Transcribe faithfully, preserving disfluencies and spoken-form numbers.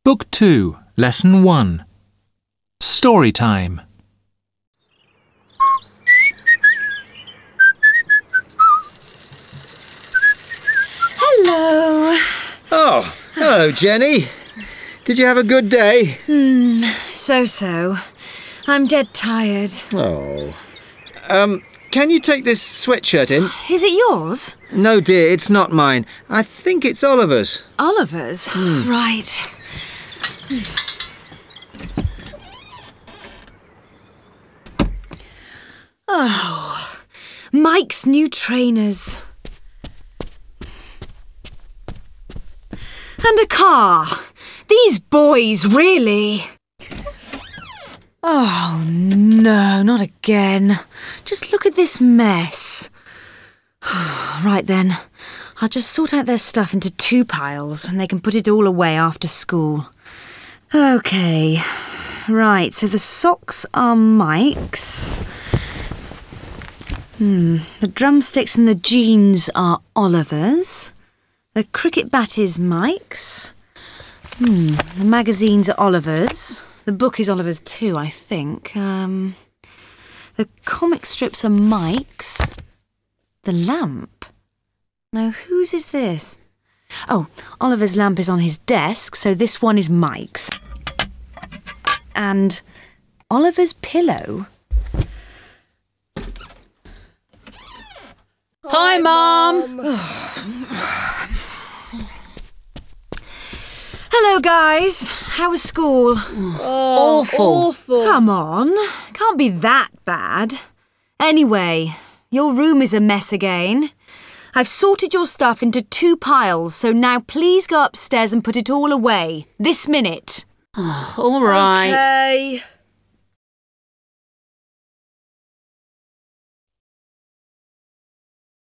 Book two, Lesson one. Story time. Hello. Oh, hello, Jenny. Did you have a good day? Hmm, so-so. I'm dead tired. Oh. Um, can you take this sweatshirt in? Is it yours? No, dear, it's not mine. I think it's Oliver's. Oliver's? Hmm. Right. Oh, Mike's new trainers. And a car. These boys, really. Oh, no, not again. Just look at this mess. Right then, I'll just sort out their stuff into two piles and they can put it all away after school. OK. Right, so the socks are Mike's. Hmm, the drumsticks and the jeans are Oliver's. The cricket bat is Mike's. Hmm, the magazines are Oliver's. The book is Oliver's too, I think. Um, the comic strips are Mike's. The lamp? Now, whose is this? Oh, Oliver's lamp is on his desk, so this one is Mike's. And Oliver's pillow? Hi, Mum. Hello, guys. How was school? Oh, awful. Awful. Come on. Can't be that bad. Anyway, your room is a mess again. I've sorted your stuff into two piles, so now please go upstairs and put it all away. This minute. Oh, all right. Okay.